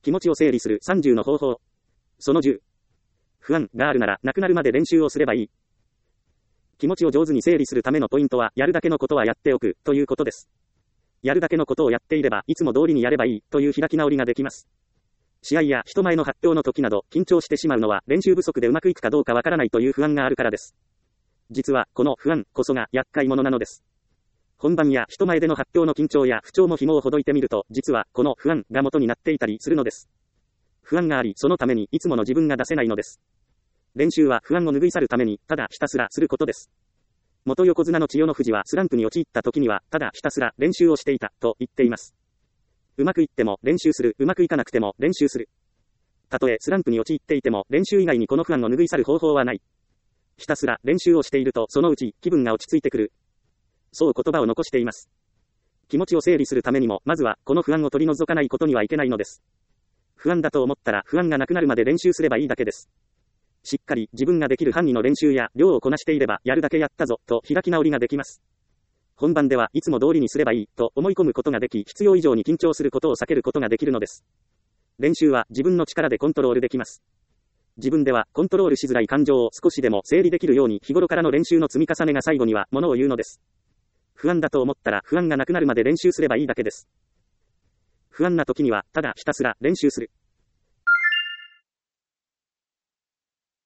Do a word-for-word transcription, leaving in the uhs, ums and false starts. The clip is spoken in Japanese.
気持ちを整理するさんじゅうの方法。そのじゅう。不安があるならなくなるまで練習をすればいい。気持ちを上手に整理するためのポイントは、やるだけのことはやっておくということです。やるだけのことをやっていれば、いつも通りにやればいいという開き直りができます。試合や人前の発表の時など、緊張してしまうのは練習不足でうまくいくかどうかわからないという不安があるからです。実は、この不安こそが厄介者なのです。本番や人前での発表の緊張や不調も紐をほどいてみると、実はこの不安が元になっていたりするのです。不安があり、そのためにいつもの自分が出せないのです。練習は不安を拭い去るために、ただひたすらすることです。元横綱の千代の富士はスランプに陥った時には、ただひたすら練習をしていた、と言っています。うまくいっても練習する、うまくいかなくても練習する。たとえスランプに陥っていても、練習以外にこの不安を拭い去る方法はない。ひたすら練習をしていると、そのうち気分が落ち着いてくる。そう言葉を残しています。気持ちを整理するためにも、まずはこの不安を取り除かないことにはいけないのです。不安だと思ったら不安がなくなるまで練習すればいいだけです。しっかり自分ができる範囲の練習や量をこなしていれば、やるだけやったぞと開き直りができます。本番ではいつも通りにすればいいと思い込むことができ、必要以上に緊張することを避けることができるのです。練習は自分の力でコントロールできます。自分ではコントロールしづらい感情を少しでも整理できるように、日頃からの練習の積み重ねが最後にはものを言うのです。不安だと思ったら不安がなくなるまで練習すればいいだけです。不安な時にはただひたすら練習する。